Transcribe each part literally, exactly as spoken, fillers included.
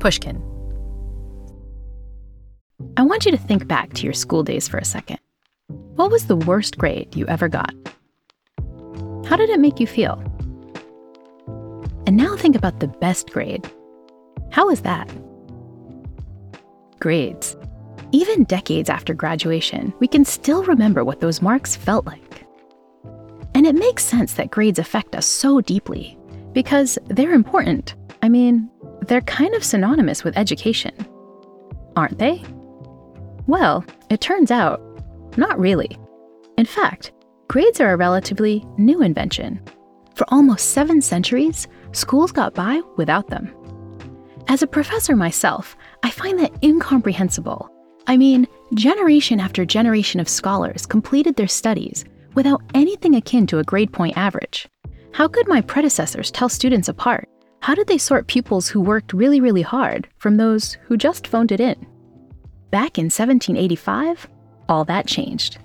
Pushkin. I want you to think back to your school days for a second. What was the worst grade you ever got? How did it make you feel? And now think about the best grade. How was that? Grades. Even decades after graduation, we can still remember what those marks felt like. And it makes sense that grades affect us so deeply, because they're important. I mean, they're kind of synonymous with education. Aren't they? Well, it turns out, not really. In fact, grades are a relatively new invention. For almost seven centuries, schools got by without them. As a professor myself, I find that incomprehensible. I mean, generation after generation of scholars completed their studies without anything akin to a grade point average. How could my predecessors tell students apart? How did they sort pupils who worked really, really hard from those who just phoned it in? Back in seventeen eighty-five, all that changed.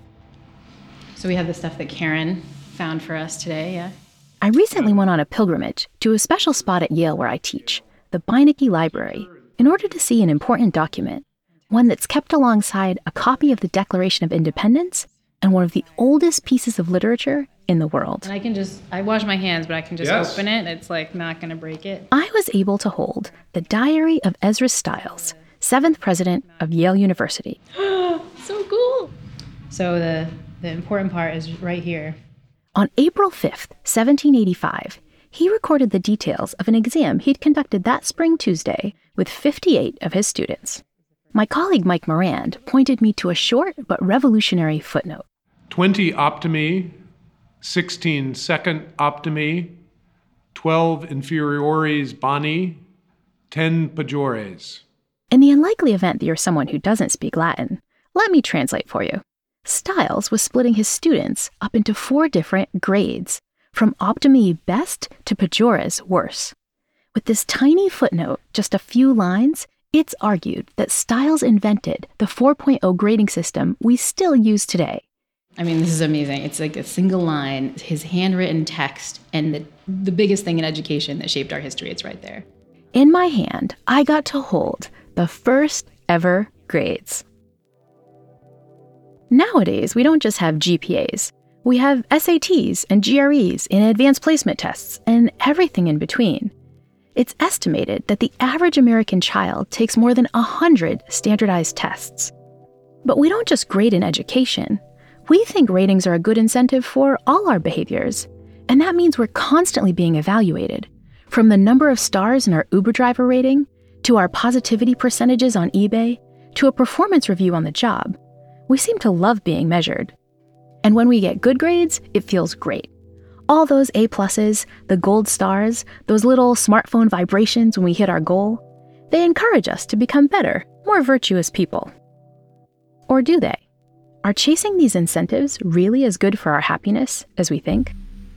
So we have the stuff that Karen found for us today, yeah? I recently went on a pilgrimage to a special spot at Yale where I teach, the Beinecke Library, in order to see an important document, one that's kept alongside a copy of the Declaration of Independence and one of the oldest pieces of literature in the world. And I can just, I wash my hands, but I can just yes. open it. It's like not going to break it. I was able to hold the Diary of Ezra Stiles, seventh president of Yale University. So cool. So the, the important part is right here. On April fifth, seventeen eighty-five, he recorded the details of an exam he'd conducted that spring Tuesday with fifty-eight of his students. My colleague Mike Morand pointed me to a short but revolutionary footnote. twenty optimi, sixteen second optimi, twelve inferiores boni, ten pejores. In the unlikely event that you're someone who doesn't speak Latin, let me translate for you. Stiles was splitting his students up into four different grades, from optimi best to pejores worse. With this tiny footnote, just a few lines, it's argued that Stiles invented the four point oh grading system we still use today. I mean, this is amazing. It's like a single line, his handwritten text, and the, the biggest thing in education that shaped our history. It's right there. In my hand, I got to hold the first ever grades. Nowadays, we don't just have G P As. We have S A Ts and G R Es and advanced placement tests and everything in between. It's estimated that the average American child takes more than one hundred standardized tests. But we don't just grade in education. We think ratings are a good incentive for all our behaviors. And that means we're constantly being evaluated. From the number of stars in our Uber driver rating, to our positivity percentages on eBay, to a performance review on the job. We seem to love being measured. And when we get good grades, it feels great. All those A pluses, the gold stars, those little smartphone vibrations when we hit our goal, they encourage us to become better, more virtuous people. Or do they? Are chasing these incentives really as good for our happiness as we think?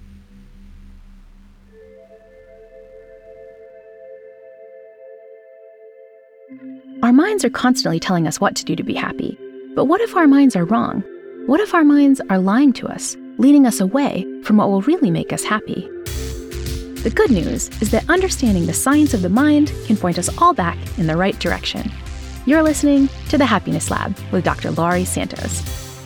Our minds are constantly telling us what to do to be happy. But what if our minds are wrong? What if our minds are lying to us, leading us away from what will really make us happy? The good news is that understanding the science of the mind can point us all back in the right direction. You're listening to The Happiness Lab with Doctor Laurie Santos.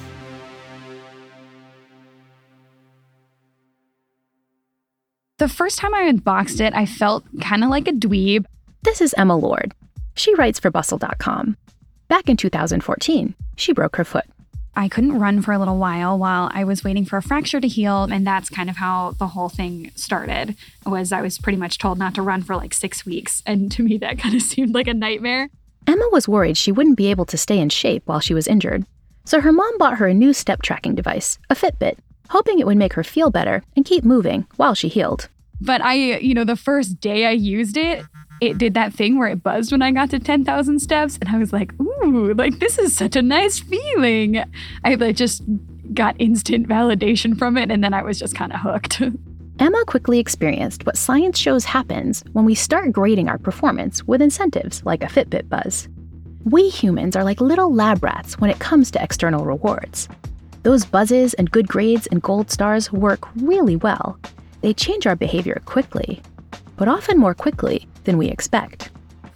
The first time I unboxed it, I felt kind of like a dweeb. This is Emma Lord. She writes for Bustle dot com. Back in two thousand fourteen, she broke her foot. I couldn't run for a little while while I was waiting for a fracture to heal, and that's kind of how the whole thing started, was I was pretty much told not to run for like six weeks, and to me that kind of seemed like a nightmare. Emma was worried she wouldn't be able to stay in shape while she was injured, so her mom bought her a new step tracking device, a Fitbit, hoping it would make her feel better and keep moving while she healed. But I, you know, the first day I used it, it did that thing where it buzzed when I got to ten thousand steps. And I was like, ooh, like this is such a nice feeling. I like, just got instant validation from it. And then I was just kind of hooked. Emma quickly experienced what science shows happens when we start grading our performance with incentives like a Fitbit buzz. We humans are like little lab rats when it comes to external rewards. Those buzzes and good grades and gold stars work really well. They change our behavior quickly, but often more quickly than we expect.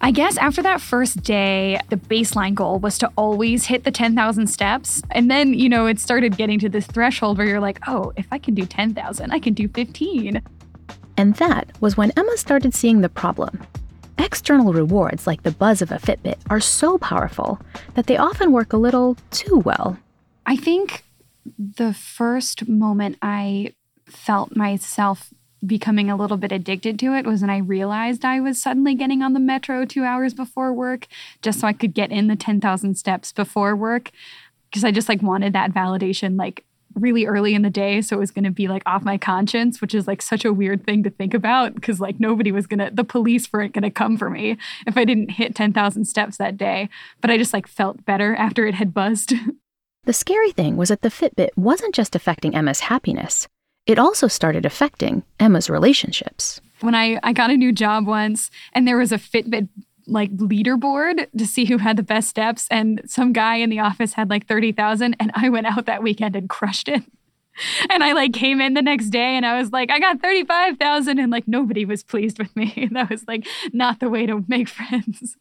I guess after that first day, the baseline goal was to always hit the ten thousand steps. And then, you know, it started getting to this threshold where you're like, oh, if I can do ten thousand, I can do fifteen. And that was when Emma started seeing the problem. External rewards like the buzz of a Fitbit are so powerful that they often work a little too well. I think the first moment I felt myself becoming a little bit addicted to it was when I realized I was suddenly getting on the metro two hours before work just so I could get in the ten thousand steps before work, because I just like wanted that validation like really early in the day, so it was going to be like off my conscience, which is like such a weird thing to think about, because like nobody was going to, the police weren't going to come for me if I didn't hit ten thousand steps that day. But I just like felt better after it had buzzed. The scary thing was that the Fitbit wasn't just affecting Emma's happiness. It also started affecting Emma's relationships. When I, I got a new job once and there was a Fitbit like leaderboard to see who had the best steps, and some guy in the office had like thirty thousand, and I went out that weekend and crushed it. And I like came in the next day and I was like, I got thirty-five thousand, and like nobody was pleased with me. That was like not the way to make friends.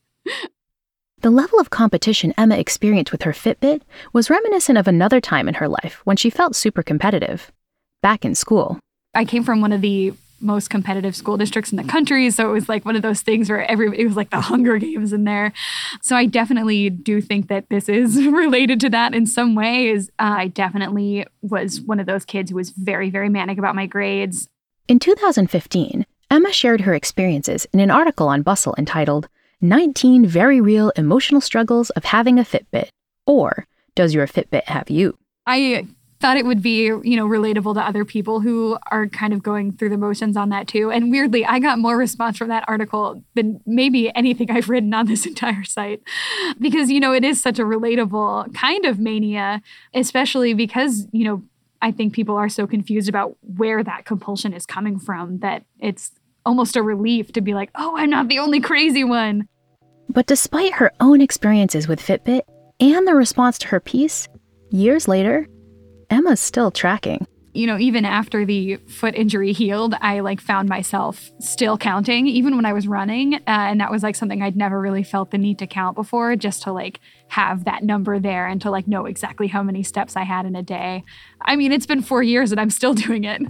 The level of competition Emma experienced with her Fitbit was reminiscent of another time in her life when she felt super competitive. Back in school. I came from one of the most competitive school districts in the country, so it was like one of those things where everybody, it was like the Hunger Games in there. So I definitely do think that this is related to that in some ways. Uh, I definitely was one of those kids who was very, very manic about my grades. In two thousand fifteen, Emma shared her experiences in an article on Bustle entitled nineteen Very Real Emotional Struggles of Having a Fitbit, or Does Your Fitbit Have You? I thought it would be, you know, relatable to other people who are kind of going through the motions on that too. And weirdly, I got more response from that article than maybe anything I've written on this entire site. Because, you know, it is such a relatable kind of mania, especially because, you know, I think people are so confused about where that compulsion is coming from that it's almost a relief to be like, oh, I'm not the only crazy one. But despite her own experiences with Fitbit and the response to her piece, years later, Emma's still tracking. You know, even after the foot injury healed, I like found myself still counting, even when I was running. Uh, and that was like something I'd never really felt the need to count before, just to like have that number there and to like know exactly how many steps I had in a day. I mean, it's been four years and I'm still doing it.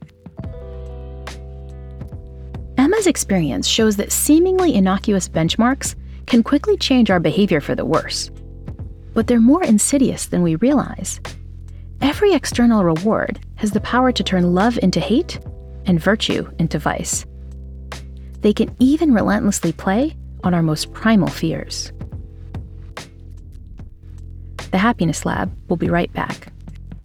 Emma's experience shows that seemingly innocuous benchmarks can quickly change our behavior for the worse. But they're more insidious than we realize. Every external reward has the power to turn love into hate and virtue into vice. They can even relentlessly play on our most primal fears. The Happiness Lab will be right back.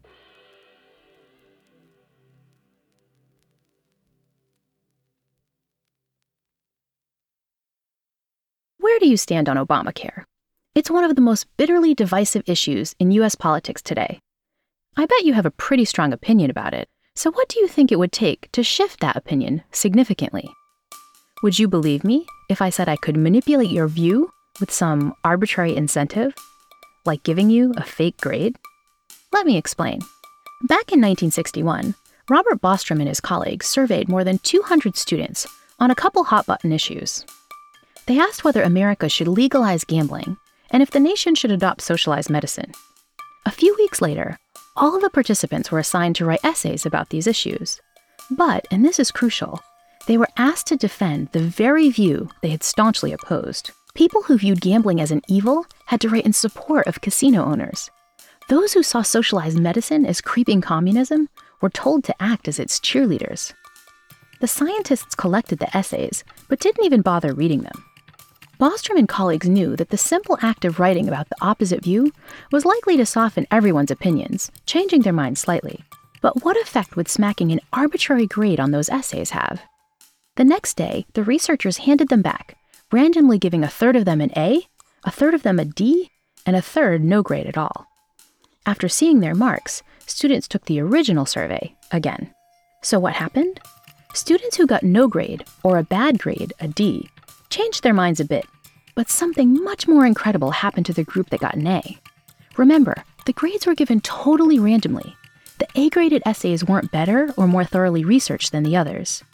Where do you stand on Obamacare? It's one of the most bitterly divisive issues in U S politics today. I bet you have a pretty strong opinion about it, so what do you think it would take to shift that opinion significantly? Would you believe me if I said I could manipulate your view with some arbitrary incentive, like giving you a fake grade? Let me explain. Back in nineteen sixty-one, Robert Bostrom and his colleagues surveyed more than two hundred students on a couple hot-button issues. They asked whether America should legalize gambling and if the nation should adopt socialized medicine. A few weeks later, all of the participants were assigned to write essays about these issues. But, and this is crucial, they were asked to defend the very view they had staunchly opposed. People who viewed gambling as an evil had to write in support of casino owners. Those who saw socialized medicine as creeping communism were told to act as its cheerleaders. The scientists collected the essays, but didn't even bother reading them. Bostrom and colleagues knew that the simple act of writing about the opposite view was likely to soften everyone's opinions, changing their minds slightly. But what effect would smacking an arbitrary grade on those essays have? The next day, the researchers handed them back, randomly giving a third of them an A, a third of them a D, and a third no grade at all. After seeing their marks, students took the original survey again. So what happened? Students who got no grade, or a bad grade, a D, changed their minds a bit, but something much more incredible happened to the group that got an A. Remember, the grades were given totally randomly. The A-graded essays weren't better or more thoroughly researched than the others.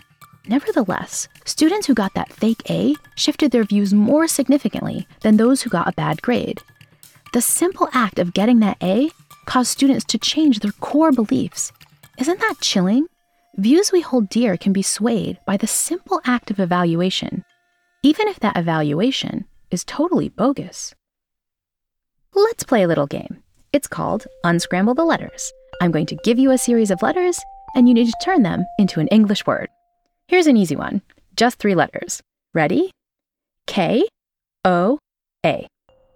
Nevertheless, students who got that fake A shifted their views more significantly than those who got a bad grade. The simple act of getting that A caused students to change their core beliefs. Isn't that chilling? Views we hold dear can be swayed by the simple act of evaluation, even if that evaluation is totally bogus. Let's play a little game. It's called Unscramble the Letters. I'm going to give you a series of letters, and you need to turn them into an English word. Here's an easy one, just three letters. Ready? K O A.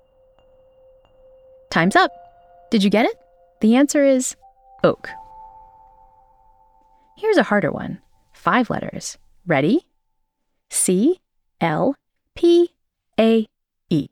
Time's up. Did you get it? The answer is oak. Here's a harder one, five letters. Ready? C L P A E.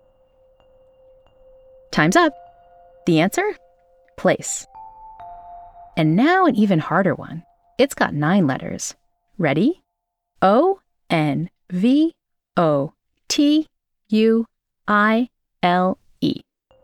Time's up. The answer? Place. And now an even harder one. It's got nine letters. Ready? O N V O T U I L E.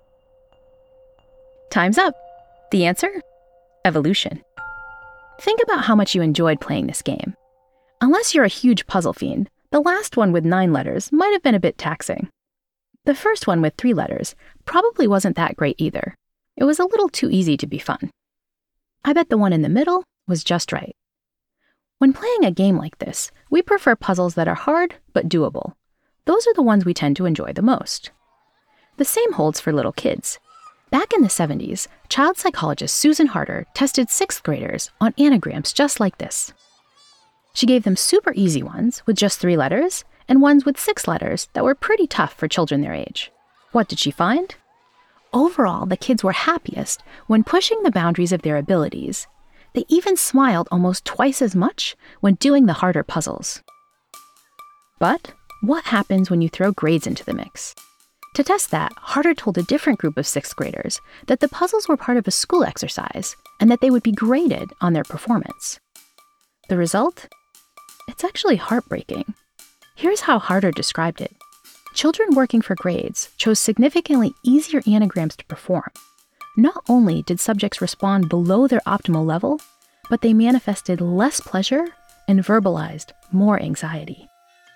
Time's up. The answer? Evolution. Think about how much you enjoyed playing this game. Unless you're a huge puzzle fiend, the last one with nine letters might have been a bit taxing. The first one with three letters probably wasn't that great either. It was a little too easy to be fun. I bet the one in the middle was just right. When playing a game like this, we prefer puzzles that are hard but doable. Those are the ones we tend to enjoy the most. The same holds for little kids. Back in the seventies, child psychologist Susan Harter tested sixth graders on anagrams just like this. She gave them super easy ones with just three letters and ones with six letters that were pretty tough for children their age. What did she find? Overall, the kids were happiest when pushing the boundaries of their abilities. They even smiled almost twice as much when doing the harder puzzles. But what happens when you throw grades into the mix? To test that, Harter told a different group of sixth graders that the puzzles were part of a school exercise and that they would be graded on their performance. The result? It's actually heartbreaking. Here's how Harter described it. Children working for grades chose significantly easier anagrams to perform. Not only did subjects respond below their optimal level, but they manifested less pleasure and verbalized more anxiety.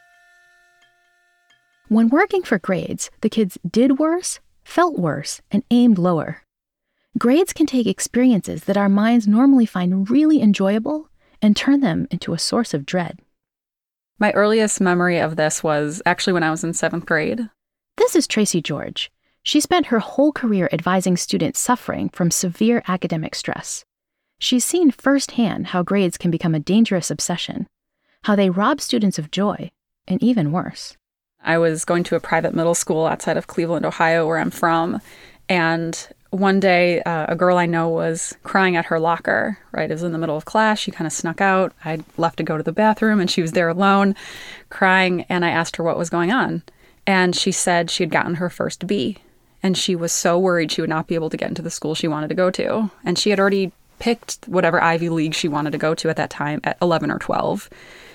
When working for grades, the kids did worse, felt worse, and aimed lower. Grades can take experiences that our minds normally find really enjoyable and turn them into a source of dread. My earliest memory of this was actually when I was in seventh grade. This is Tracy George. She spent her whole career advising students suffering from severe academic stress. She's seen firsthand how grades can become a dangerous obsession, how they rob students of joy, and even worse. I was going to a private middle school outside of Cleveland, Ohio, where I'm from, and one day uh, a girl I know was crying at her locker, right? It was in the middle of class. She kind of snuck out. I'd left to go to the bathroom, and she was there alone, crying, and I asked her what was going on. And she said she had gotten her first B, and she was so worried she would not be able to get into the school she wanted to go to. And she had already picked whatever Ivy League she wanted to go to at that time at eleven or twelve.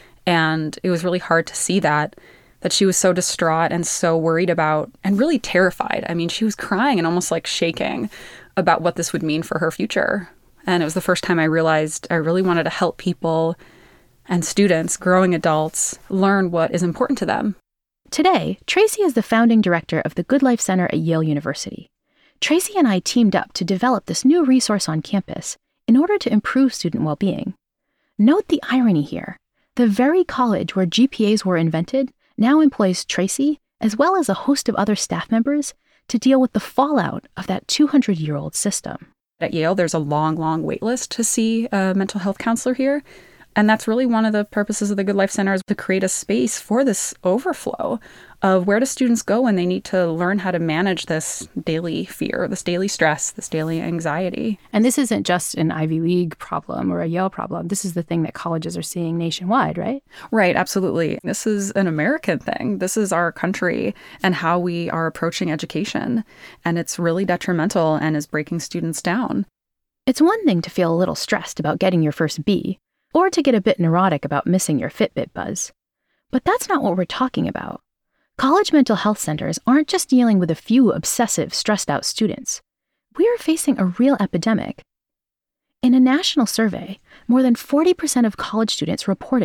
And it was really hard to see that, that she was so distraught and so worried about and really terrified. I mean, she was crying and almost like shaking about what this would mean for her future. And it was the first time I realized I really wanted to help people and students, growing adults, learn what is important to them. Today, Tracy is the founding director of the Good Life Center at Yale University. Tracy and I teamed up to develop this new resource on campus in order to improve student well-being. Note the irony here. The very college where G P As were invented now employs Tracy, as well as a host of other staff members, to deal with the fallout of that two hundred year old system. At Yale, there's a long, long wait list to see a mental health counselor here. And that's really one of the purposes of the Good Life Center, is to create a space for this overflow of where do students go when they need to learn how to manage this daily fear, this daily stress, this daily anxiety. And this isn't just an Ivy League problem or a Yale problem. This is the thing that colleges are seeing nationwide, right? Right, absolutely. This is an American thing. This is our country and how we are approaching education. And it's really detrimental and is breaking students down. It's one thing to feel a little stressed about getting your first B, or to get a bit neurotic about missing your Fitbit buzz. But that's not what we're talking about. College mental health centers aren't just dealing with a few obsessive, stressed-out students. We are facing a real epidemic. In a national survey, more than forty percent of college students reported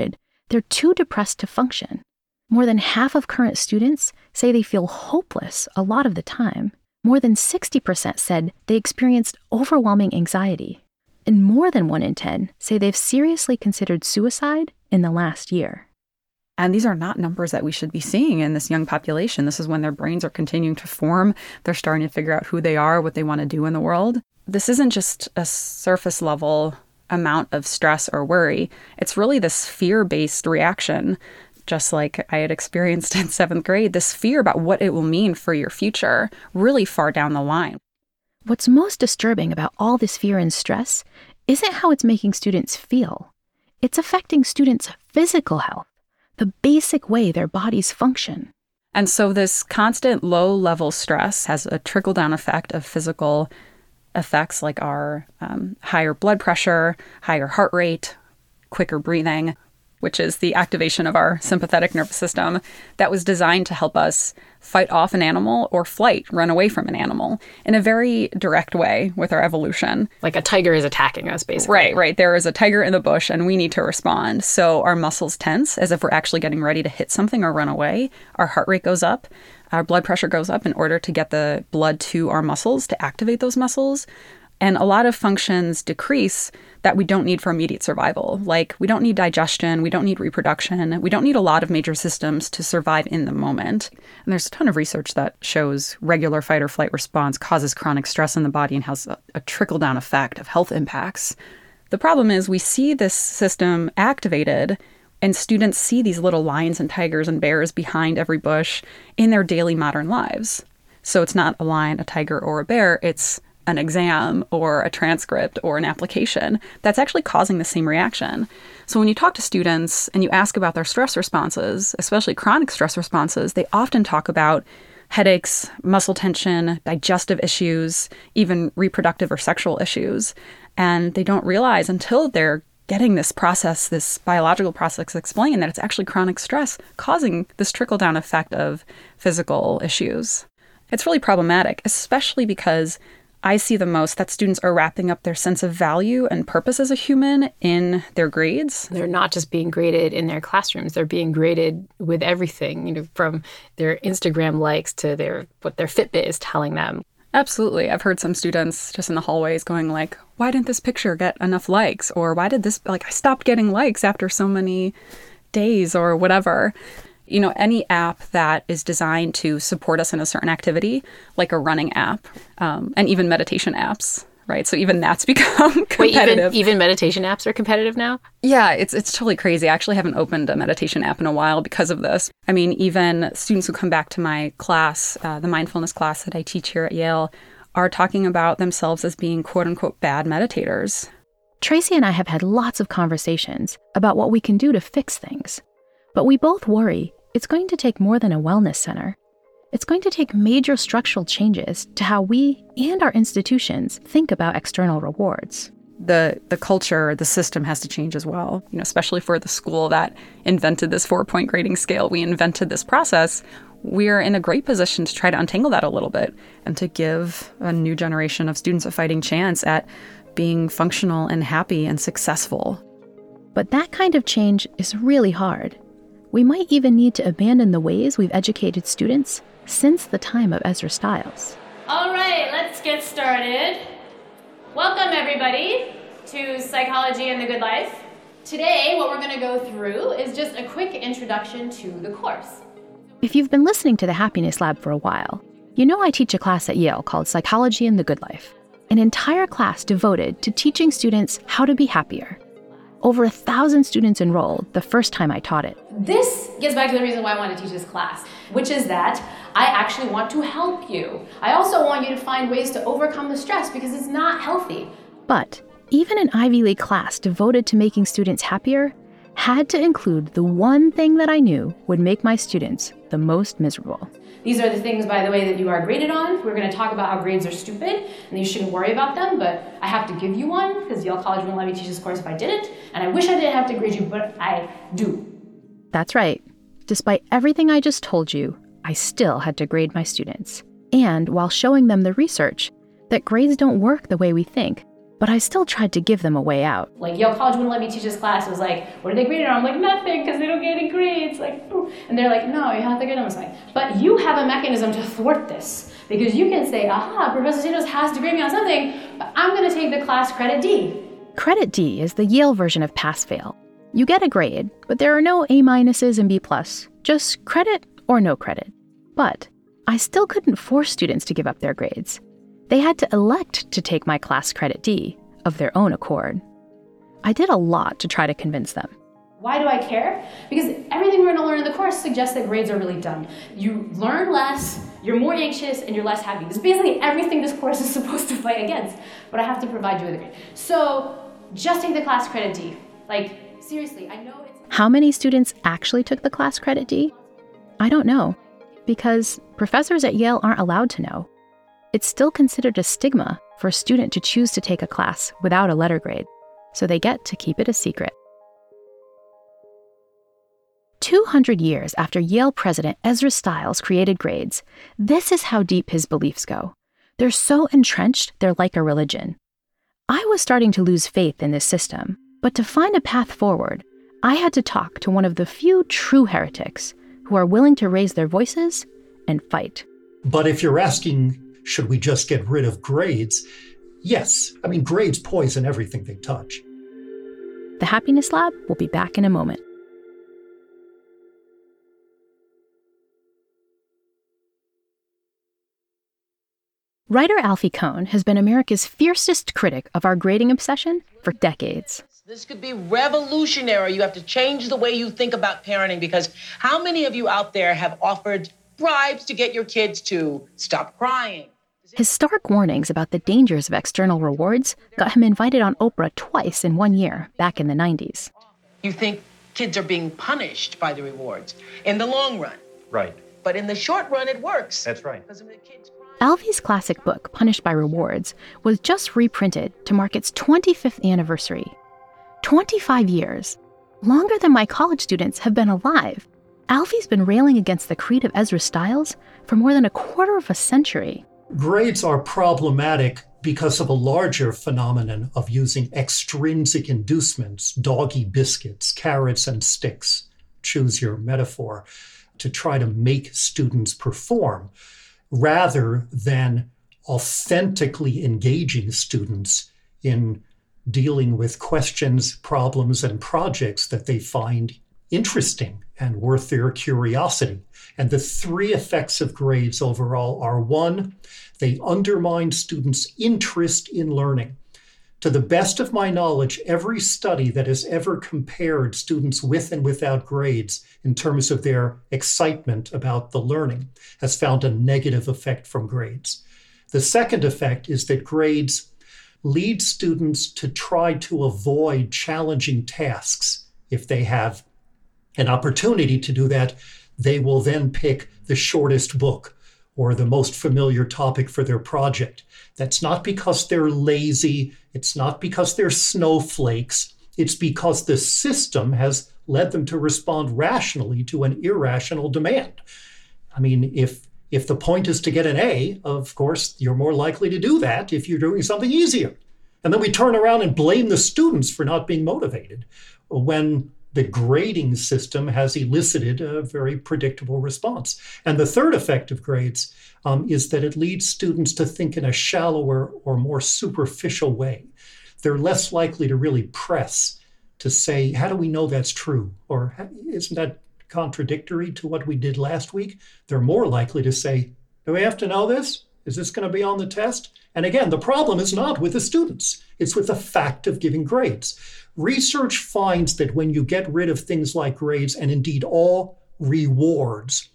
they're too depressed to function. More than half of current students say they feel hopeless a lot of the time. More than sixty percent said they experienced overwhelming anxiety. And more than one in ten say they've seriously considered suicide in the last year. And these are not numbers that we should be seeing in this young population. This is when their brains are continuing to form. They're starting to figure out who they are, what they want to do in the world. This isn't just a surface level amount of stress or worry. It's really this fear-based reaction, just like I had experienced in seventh grade, this fear about what it will mean for your future really far down the line. What's most disturbing about all this fear and stress isn't how it's making students feel. It's affecting students' physical health, the basic way their bodies function. And so this constant low-level stress has a trickle-down effect of physical effects like our um, higher blood pressure, higher heart rate, quicker breathing, which is the activation of our sympathetic nervous system that was designed to help us fight off an animal or flight, run away from an animal in a very direct way with our evolution. Like a tiger is attacking us, basically. Right, right. There is a tiger in the bush and we need to respond. So our muscles tense as if we're actually getting ready to hit something or run away. Our heart rate goes up. Our blood pressure goes up in order to get the blood to our muscles, to activate those muscles. And a lot of functions decrease that we don't need for immediate survival. Like we don't need digestion, we don't need reproduction, we don't need a lot of major systems to survive in the moment. And there's a ton of research that shows regular fight or flight response causes chronic stress in the body and has a, a trickle-down effect of health impacts. The problem is we see this system activated and students see these little lions and tigers and bears behind every bush in their daily modern lives. So it's not a lion, a tiger, or a bear, it's an exam or a transcript or an application that's actually causing the same reaction. So when you talk to students and you ask about their stress responses, especially chronic stress responses, they often talk about headaches, muscle tension, digestive issues, even reproductive or sexual issues. And they don't realize until they're getting this process, this biological process explained, that it's actually chronic stress causing this trickle-down effect of physical issues. It's really problematic, especially because I see the most that students are wrapping up their sense of value and purpose as a human in their grades. They're not just being graded in their classrooms. They're being graded with everything, you know, from their Instagram likes to their what their Fitbit is telling them. Absolutely. I've heard some students just in the hallways going like, why didn't this picture get enough likes? Or why did this, like, I stopped getting likes after so many days or whatever. You know, any app that is designed to support us in a certain activity, like a running app, um, and even meditation apps, right? So even that's become competitive. Wait, even, even meditation apps are competitive now? Yeah, it's it's totally crazy. I actually haven't opened a meditation app in a while because of this. I mean, even students who come back to my class, uh, the mindfulness class that I teach here at Yale, are talking about themselves as being quote-unquote bad meditators. Tracy and I have had lots of conversations about what we can do to fix things. But we both worry it's going to take more than a wellness center. It's going to take major structural changes to how we and our institutions think about external rewards. The the culture, the system has to change as well, you know, especially for the school that invented this four-point grading scale. We invented this process. We're in a great position to try to untangle that a little bit and to give a new generation of students a fighting chance at being functional and happy and successful. But that kind of change is really hard. We might even need to abandon the ways we've educated students since the time of Ezra Stiles. All right, let's get started. Welcome, everybody, to Psychology and the Good Life. Today, what we're going to go through is just a quick introduction to the course. If you've been listening to the Happiness Lab for a while, you know I teach a class at Yale called Psychology and the Good Life, an entire class devoted to teaching students how to be happier. Over a thousand students enrolled the first time I taught it. This gets back to the reason why I want to teach this class, which is that I actually want to help you. I also want you to find ways to overcome the stress because it's not healthy. But even an Ivy League class devoted to making students happier had to include the one thing that I knew would make my students the most miserable. These are the things, by the way, that you are graded on. We're going to talk about how grades are stupid and you shouldn't worry about them, but I have to give you one because Yale College wouldn't let me teach this course if I didn't, and I wish I didn't have to grade you, but I do. That's right. Despite everything I just told you, I still had to grade my students. And while showing them the research that grades don't work the way we think, but I still tried to give them a way out. Like, Yale College wouldn't let me teach this class. It was like, what are they graded on? I'm like, nothing, because they don't get any grades. Like, ooh. And they're like, no, you have to grade them. I was like, but you have a mechanism to thwart this. Because you can say, aha, Professor Santos has to grade me on something, but I'm going to take the class credit D. Credit D is the Yale version of pass-fail. You get a grade, but there are no A minuses and B plus, just credit or no credit. But I still couldn't force students to give up their grades. They had to elect to take my class credit D of their own accord. I did a lot to try to convince them. Why do I care? Because everything we're going to learn in the course suggests that grades are really dumb. You learn less, you're more anxious, and you're less happy. This is basically everything this course is supposed to fight against, but I have to provide you with a grade. So just take the class credit D. Like, seriously, I know it's... How many students actually took the class credit D? I don't know, because professors at Yale aren't allowed to know. It's still considered a stigma for a student to choose to take a class without a letter grade, so they get to keep it a secret. two hundred years after Yale president Ezra Stiles created grades, this is how deep his beliefs go. They're so entrenched, they're like a religion. I was starting to lose faith in this system, but to find a path forward, I had to talk to one of the few true heretics who are willing to raise their voices and fight. But if you're asking, should we just get rid of grades? Yes. I mean, grades poison everything they touch. The Happiness Lab will be back in a moment. Writer Alfie Kohn has been America's fiercest critic of our grading obsession for decades. This could be revolutionary. You have to change the way you think about parenting, because how many of you out there have offered bribes to get your kids to stop crying? His stark warnings about the dangers of external rewards got him invited on Oprah twice in one year, back in the nineties. You think kids are being punished by the rewards in the long run. Right. But in the short run, it works. That's right. Because of the kids crying. Alfie's classic book, Punished by Rewards, was just reprinted to mark its twenty-fifth anniversary. twenty-five years, longer than my college students have been alive. Alfie's been railing against the creed of Ezra Stiles for more than a quarter of a century. Grades are problematic because of a larger phenomenon of using extrinsic inducements, doggy biscuits, carrots and sticks, choose your metaphor, to try to make students perform, rather than authentically engaging students in dealing with questions, problems, and projects that they find interesting and worth their curiosity. And the three effects of grades overall are: one, they undermine students' interest in learning. To the best of my knowledge, every study that has ever compared students with and without grades in terms of their excitement about the learning has found a negative effect from grades. The second effect is that grades lead students to try to avoid challenging tasks. If they have an opportunity to do that, they will then pick the shortest book or the most familiar topic for their project. That's not because they're lazy. It's not because they're snowflakes. It's because the system has led them to respond rationally to an irrational demand. I mean, if if the point is to get an A, of course, you're more likely to do that if you're doing something easier. And then we turn around and blame the students for not being motivated when the grading system has elicited a very predictable response. And the third effect of grades um, is that it leads students to think in a shallower or more superficial way. They're less likely to really press to say, how do we know that's true? Or isn't that contradictory to what we did last week? They're more likely to say, do we have to know this? Is this going to be on the test? And again, the problem is not with the students. It's with the fact of giving grades. Research finds that when you get rid of things like grades, and indeed all rewards,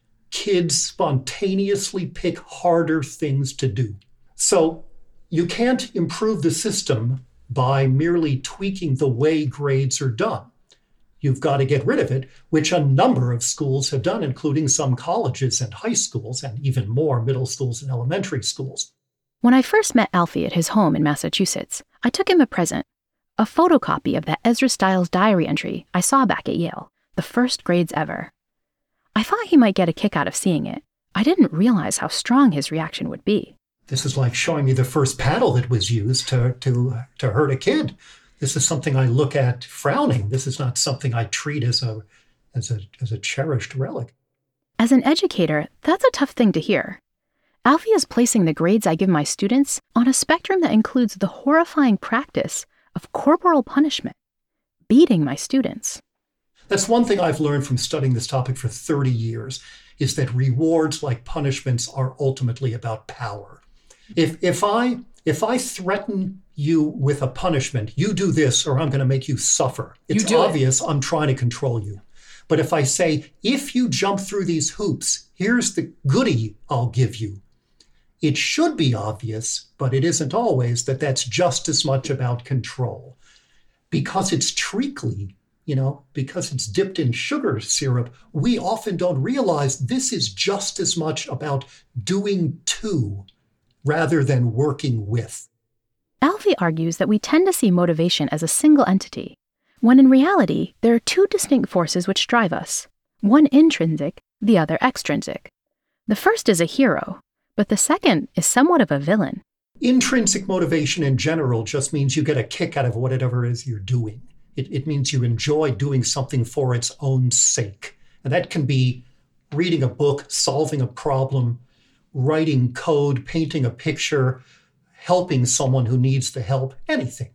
kids spontaneously pick harder things to do. So you can't improve the system by merely tweaking the way grades are done. You've got to get rid of it, which a number of schools have done, including some colleges and high schools, and even more middle schools and elementary schools. When I first met Alfie at his home in Massachusetts, I took him a present, a photocopy of that Ezra Stiles diary entry I saw back at Yale, the first grades ever. I thought he might get a kick out of seeing it. I didn't realize how strong his reaction would be. This is like showing me the first paddle that was used to, to, to hurt a kid. This is something I look at frowning. This is not something I treat as a, as a, as a cherished relic. As an educator, that's a tough thing to hear. Alfie is placing the grades I give my students on a spectrum that includes the horrifying practice of corporal punishment, beating my students. That's one thing I've learned from studying this topic for thirty years, is that rewards like punishments are ultimately about power. If, if, I, if I threaten you with a punishment, you do this or I'm going to make you suffer, it's You do obvious I'm trying to control you. But if I say, if you jump through these hoops, here's the goodie I'll give you, it should be obvious, but it isn't always, that that's just as much about control. Because it's treacly, you know, because it's dipped in sugar syrup, we often don't realize this is just as much about doing to rather than working with. Alfie argues that we tend to see motivation as a single entity, when in reality, there are two distinct forces which drive us, one intrinsic, the other extrinsic. The first is a hero, but the second is somewhat of a villain. Intrinsic motivation in general just means you get a kick out of whatever it is you're doing. It, it means you enjoy doing something for its own sake. And that can be reading a book, solving a problem, writing code, painting a picture, helping someone who needs the help, anything.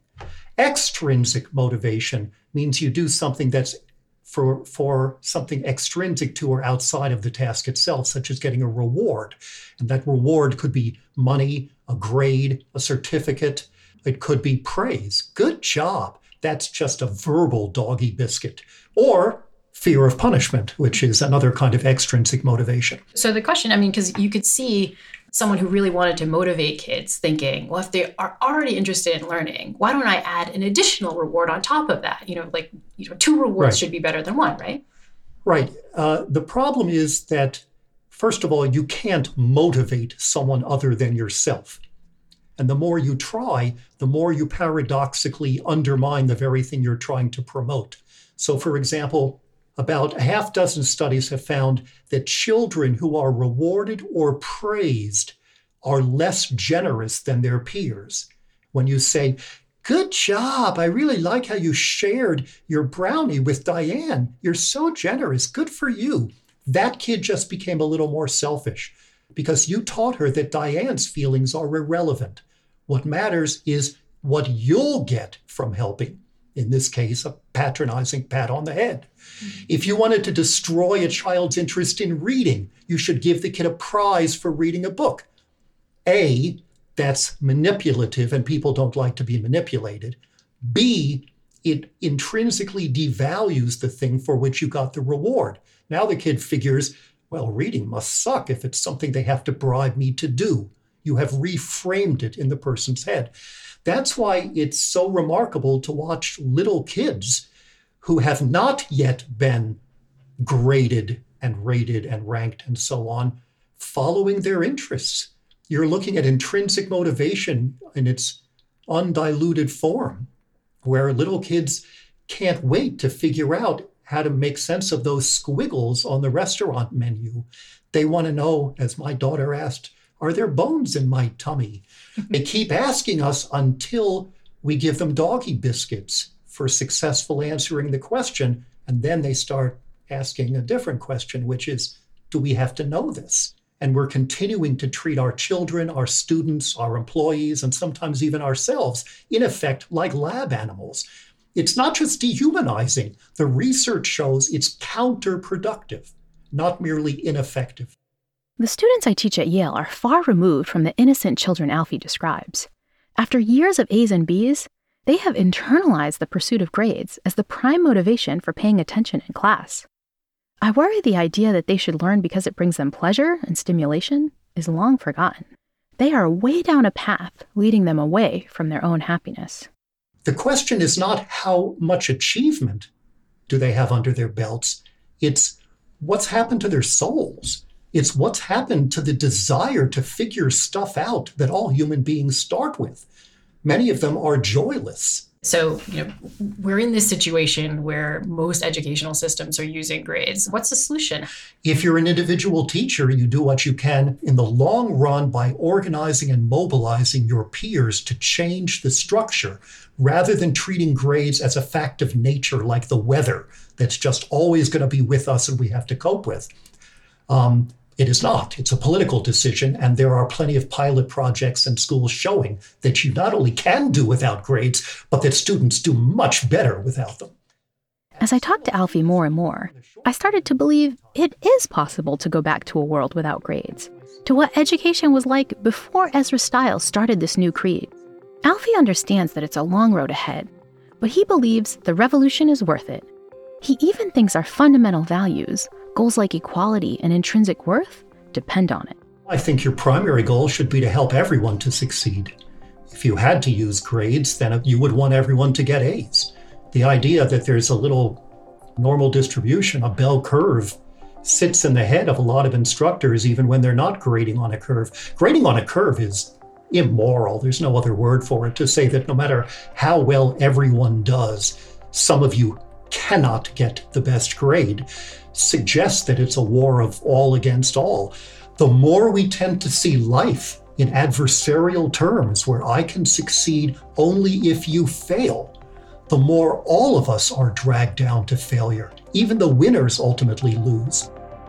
Extrinsic motivation means you do something that's for, for something extrinsic to or outside of the task itself, such as getting a reward. And that reward could be money, a grade, a certificate. It could be praise. Good job. That's just a verbal doggy biscuit. Or fear of punishment, which is another kind of extrinsic motivation. So the question, I mean, because you could see someone who really wanted to motivate kids thinking, well, if they are already interested in learning, why don't I add an additional reward on top of that? You know, like, you know, two rewards Right. should be better than one, right? Right. Uh, the problem is that, first of all, you can't motivate someone other than yourself. And the more you try, the more you paradoxically undermine the very thing you're trying to promote. So, for example, about a half dozen studies have found that children who are rewarded or praised are less generous than their peers. When you say, good job, I really like how you shared your brownie with Diane. You're so generous, good for you. That kid just became a little more selfish because you taught her that Diane's feelings are irrelevant. What matters is what you'll get from helping. In this case, a patronizing pat on the head. Mm-hmm. If you wanted to destroy a child's interest in reading, you should give the kid a prize for reading a book. A, that's manipulative and people don't like to be manipulated. B, it intrinsically devalues the thing for which you got the reward. Now the kid figures, well, reading must suck if it's something they have to bribe me to do. You have reframed it in the person's head. That's why it's so remarkable to watch little kids who have not yet been graded and rated and ranked and so on, following their interests. You're looking at intrinsic motivation in its undiluted form, where little kids can't wait to figure out how to make sense of those squiggles on the restaurant menu. They want to know, as my daughter asked, are there bones in my tummy? They keep asking us until we give them doggy biscuits for successful answering the question. And then they start asking a different question, which is, do we have to know this? And we're continuing to treat our children, our students, our employees, and sometimes even ourselves, in effect, like lab animals. It's not just dehumanizing. The research shows it's counterproductive, not merely ineffective. The students I teach at Yale are far removed from the innocent children Alfie describes. After years of A's and B's, they have internalized the pursuit of grades as the prime motivation for paying attention in class. I worry the idea that they should learn because it brings them pleasure and stimulation is long forgotten. They are way down a path leading them away from their own happiness. The question is not how much achievement do they have under their belts. It's what's happened to their souls. It's what's happened to the desire to figure stuff out that all human beings start with. Many of them are joyless. So, you know, we're in this situation where most educational systems are using grades. What's the solution? If you're an individual teacher, you do what you can in the long run by organizing and mobilizing your peers to change the structure, rather than treating grades as a fact of nature like the weather that's just always going to be with us and we have to cope with. Um, It is not. It's a political decision, and there are plenty of pilot projects in schools showing that you not only can do without grades, but that students do much better without them. As I talked to Alfie more and more, I started to believe it is possible to go back to a world without grades, to what education was like before Ezra Stiles started this new creed. Alfie understands that it's a long road ahead, but he believes the revolution is worth it. He even thinks our fundamental values, goals like equality and intrinsic worth, depend on it. I think your primary goal should be to help everyone to succeed. If you had to use grades, then you would want everyone to get A's. The idea that there's a little normal distribution, a bell curve, sits in the head of a lot of instructors even when they're not grading on a curve. Grading on a curve is immoral. There's no other word for it, to say that no matter how well everyone does, some of you cannot get the best grade, suggests that it's a war of all against all. The more we tend to see life in adversarial terms, where I can succeed only if you fail, the more all of us are dragged down to failure. Even the winners ultimately lose.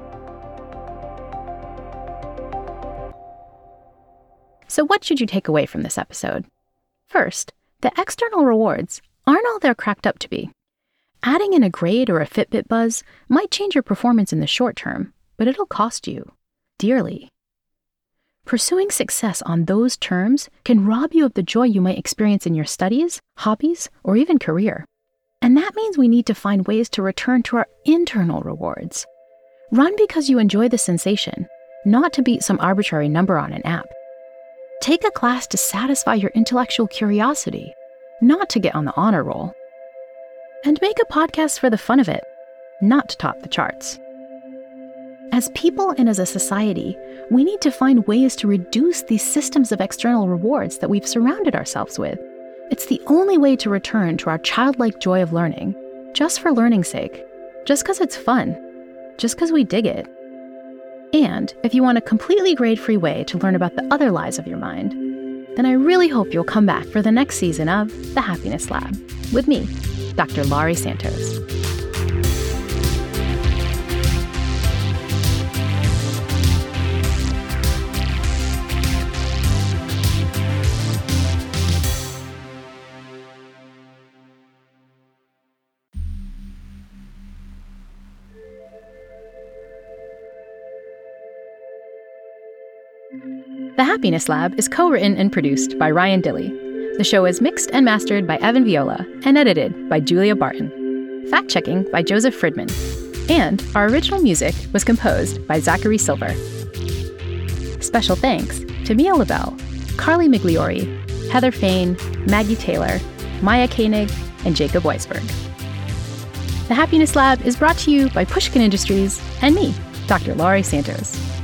So what should you take away from this episode? First, the external rewards aren't all they're cracked up to be. Adding in a grade or a Fitbit buzz might change your performance in the short term, but it'll cost you dearly. Pursuing success on those terms can rob you of the joy you might experience in your studies, hobbies, or even career. And that means we need to find ways to return to our internal rewards. Run because you enjoy the sensation, not to beat some arbitrary number on an app. Take a class to satisfy your intellectual curiosity, not to get on the honor roll. And make a podcast for the fun of it, not to top the charts. As people and as a society, we need to find ways to reduce these systems of external rewards that we've surrounded ourselves with. It's the only way to return to our childlike joy of learning, just for learning's sake, just because it's fun, just because we dig it. And if you want a completely grade-free way to learn about the other lies of your mind, then I really hope you'll come back for the next season of The Happiness Lab with me, Doctor Laurie Santos. The Happiness Lab is co-written and produced by Ryan Dilley. The show is mixed and mastered by Evan Viola and edited by Julia Barton. Fact-checking by Joseph Fridman. And our original music was composed by Zachary Silver. Special thanks to Mia LaBelle, Carly Migliori, Heather Fain, Maggie Taylor, Maya Koenig, and Jacob Weisberg. The Happiness Lab is brought to you by Pushkin Industries and me, Doctor Laurie Santos.